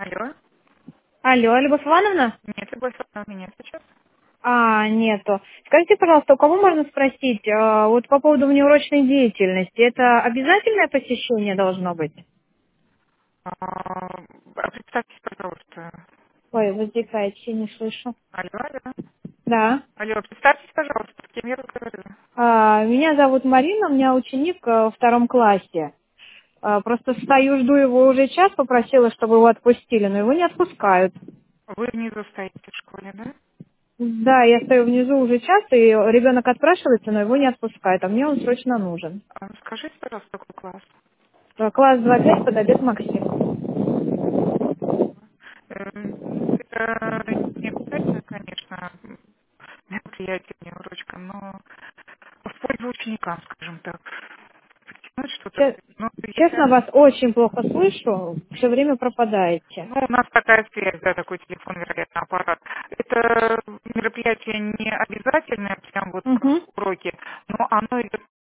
Алло. Алло, Любовь Ивановна? Нет, Любовь Ивановна, нет сейчас. Нету. Скажите, пожалуйста, у кого можно спросить, вот по поводу внеурочной деятельности, это обязательное посещение должно быть? Представьтесь, пожалуйста. Ой, возникает, не слышу. Алло, алло. Да. Алло, представьтесь, пожалуйста, с кем я разговариваю. Меня зовут Марина, у меня ученик в втором классе. Просто стою, жду его уже час, попросила, чтобы его отпустили, но его не отпускают. Вы внизу стоите в школе, да? Да, я стою внизу уже час, и ребенок отпрашивается, но его не отпускают, а мне он срочно нужен. Скажите, пожалуйста, какой класс? Класс 2-5, подобед Максим. Это не обязательно, конечно, мероприятие, внеурочка, но в пользу ученикам, скажем так. Притянуть что-то. Ну, Честно, если... вас очень плохо слышу, все время пропадаете. Ну, у нас такая связь, да, такой телефон, вероятно, аппарат. Это мероприятие не обязательное, прям вот Угу. уроки, но оно идет